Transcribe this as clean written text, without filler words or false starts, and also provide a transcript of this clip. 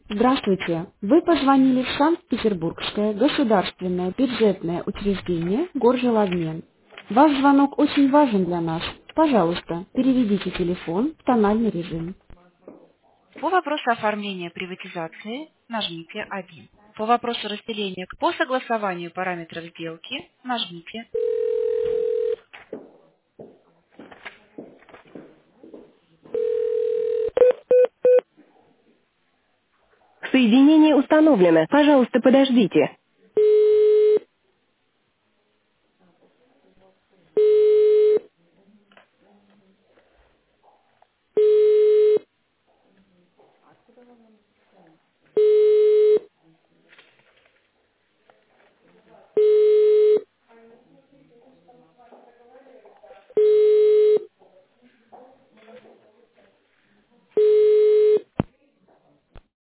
Здравствуйте. Вы позвонили в Санкт-Петербургское государственное бюджетное учреждение «Горжилобмен». Ваш звонок очень важен для нас. Пожалуйста, переведите телефон в тональный режим. По вопросу оформления приватизации нажмите 1. По вопросу разделения по согласованию параметров сделки нажмите. Соединение установлено. Пожалуйста, подождите.